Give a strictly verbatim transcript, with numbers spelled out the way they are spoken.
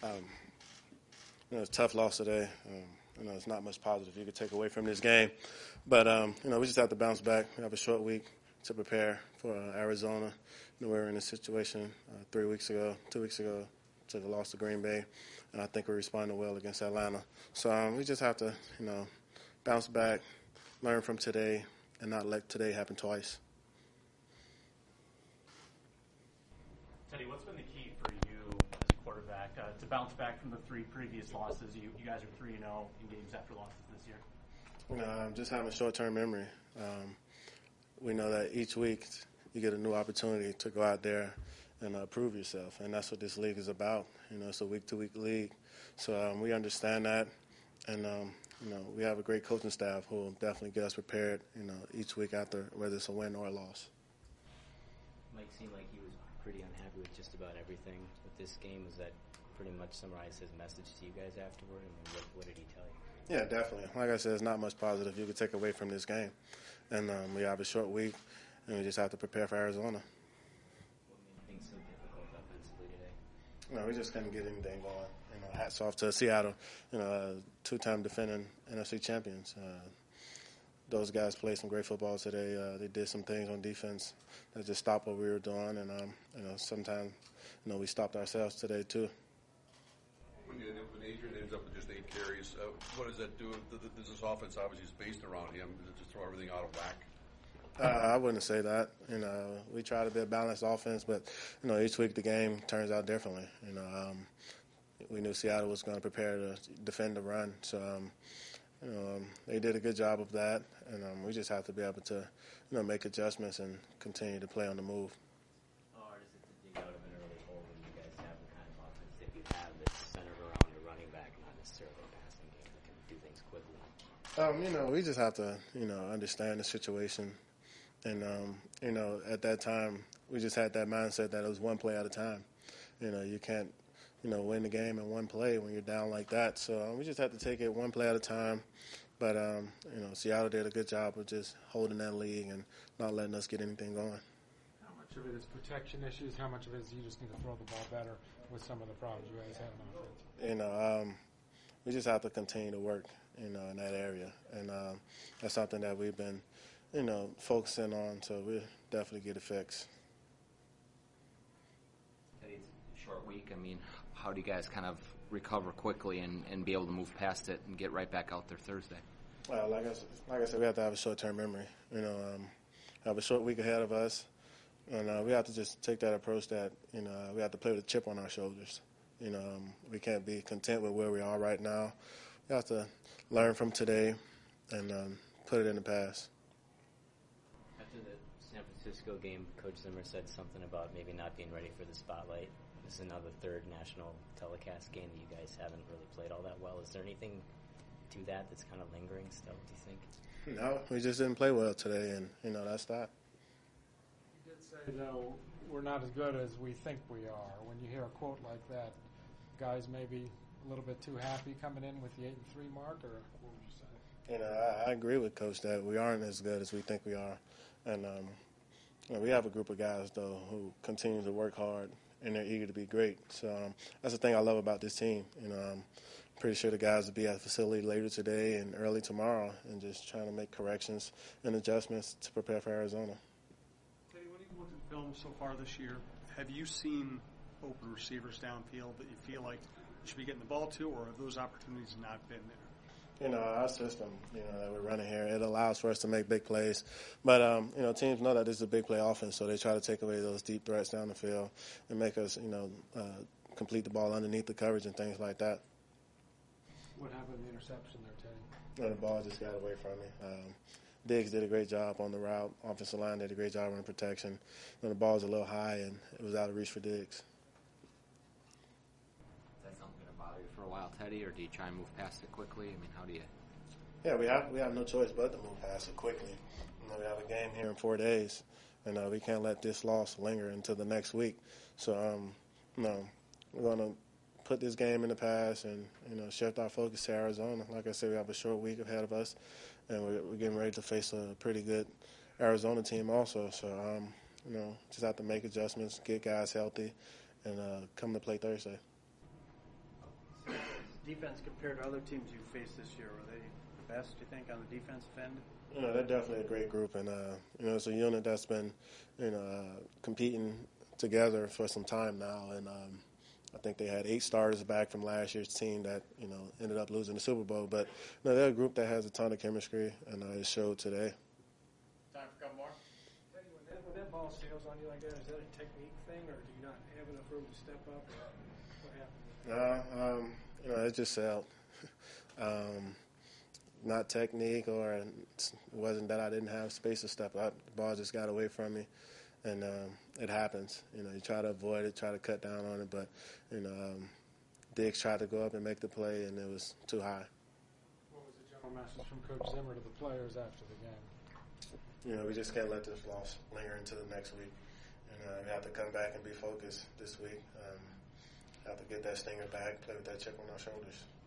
Um, you know, it's a tough loss today. Um, you know, it's not much positive you could take away from this game. But, um, you know, we just have to bounce back. We have a short week to prepare for uh, Arizona. You know, we were in a situation uh, three weeks ago, two weeks ago, took a loss to Green Bay, and I think we responded well against Atlanta. So um, we just have to, you know, bounce back, learn from today, and not let today happen twice. Teddy, what's been the key for you as a quarterback uh, to bounce back from the three previous losses? You, you guys are three and oh in games after losses this year. You know, um, just having short-term memory. Um, we know that each week you get a new opportunity to go out there and uh, prove yourself, and that's what this league is about. You know, it's a week-to-week league, so um, we understand that, and um, you know, we have a great coaching staff who will definitely get us prepared. You know, each week after, whether it's a win or a loss. Mike seemed like he was pretty unhappy with just about everything with this game. Was that pretty much summarize his message to you guys afterward? I mean, what, what did he tell you? Yeah, definitely. Like I said, there's not much positive you could take away from this game. And um, we have a short week, and we just have to prepare for Arizona. What made things so difficult offensively today? You know, we just couldn't get anything going. You know, hats off to Seattle, you know, uh, two-time defending N F C champions. Uh, those guys played some great football today. Uh, they did some things on defense that just stopped what we were doing. And, um, you know, sometimes, you know, we stopped ourselves today, too. When, you, when Adrian ends up with just eight carries, uh, what does that do? Does this offense obviously is based around him? Does it just throw everything out of whack? Uh, I wouldn't say that. You know, we try to be a balanced offense, but, you know, each week the game turns out differently. You know, um, we knew Seattle was going to prepare to defend the run. So, um, you know, um, they did a good job of that, and um, we just have to be able to, you know, make adjustments and continue to play on the move. How hard is it to dig out of an early hole when you guys have the kind of offense that you have that's centered around your running back, not necessarily a passing game that can do things quickly? Um, you know, we just have to, you know, understand the situation. And, um, you know, at that time, we just had that mindset that it was one play at a time. You know, you can't, you know, win the game in one play when you're down like that. So um, we just have to take it one play at a time. But, um, you know, Seattle did a good job of just holding that lead and not letting us get anything going. How much of it is protection issues? How much of it is you just need to throw the ball better with some of the problems you guys have on offense? You know, um, we just have to continue to work, you know, in that area. And um, that's something that we've been, you know, focusing on. So we'll definitely get it fixed. It's a short week. I mean, how do you guys kind of recover quickly and, and be able to move past it and get right back out there Thursday? Well, like I, like I said, we have to have a short-term memory. You know, um, have a short week ahead of us, and uh, we have to just take that approach that, you know, we have to play with a chip on our shoulders. You know, um, we can't be content with where we are right now. We have to learn from today and um, put it in the past. After the San Francisco game, Coach Zimmer said something about maybe not being ready for the spotlight. This is another third national telecast game that you guys haven't really played all that well. Is there anything to that that's kind of lingering still, do you think? No, we just didn't play well today, and, you know, that's that. You did say, though, we're not as good as we think we are. When you hear a quote like that, guys may be a little bit too happy coming in with the eight and three mark, or what would you say? You know, I, I agree with Coach that we aren't as good as we think we are. And um, you know, we have a group of guys, though, who continue to work hard, and they're eager to be great. So um, that's the thing I love about this team. You know, I'm pretty sure the guys will be at the facility later today and early tomorrow and just trying to make corrections and adjustments to prepare for Arizona. Teddy, when you've looked at film so far this year, have you seen open receivers downfield that you feel like you should be getting the ball to, or have those opportunities not been there? You know, our system, you know, that we're running here, it allows for us to make big plays. But, um, you know, teams know that this is a big play offense, so they try to take away those deep threats down the field and make us, you know, uh, complete the ball underneath the coverage and things like that. What happened to the interception there, Teddy? You know, the ball just got away from me. Um, Diggs did a great job on the route. Offensive line did a great job on the protection. You know, the ball was a little high, and it was out of reach for Diggs. For a while, Teddy, or do you try and move past it quickly? I mean, how do you? Yeah, we have we have no choice but to move past it quickly. You know, we have a game here in four days, and uh, we can't let this loss linger until the next week. So, um, you know, we're going to put this game in the past and, you know, shift our focus to Arizona. Like I said, we have a short week ahead of us, and we're, we're getting ready to face a pretty good Arizona team also. So, um, you know, just have to make adjustments, get guys healthy, and uh, come to play Thursday. defense compared to other teams you've faced this year? Were they the best, you think, on the defensive end? You know, they're definitely a great group, and uh, you know, it's a unit that's been, you know, uh, competing together for some time now. And um, I think they had eight starters back from last year's team that, you know, ended up losing the Super Bowl. But you know, they're a group that has a ton of chemistry, and uh, it showed today. Time for a couple more. Teddy, when that, when that ball sails on you like that, is that a technique thing, or do you not have enough room to step up? Or what happened? No, um, you know, it just sailed. um, not technique, or it wasn't that I didn't have space to step up. The ball just got away from me, and um, it happens. You know, you try to avoid it, try to cut down on it, but, you know, um, Diggs tried to go up and make the play, and it was too high. What was the general message from Coach Zimmer to the players after the game? You know, we just can't let this loss linger into the next week. And uh, we have to come back and be focused this week. Um, have to get that stinger back, play with that chip on our shoulders.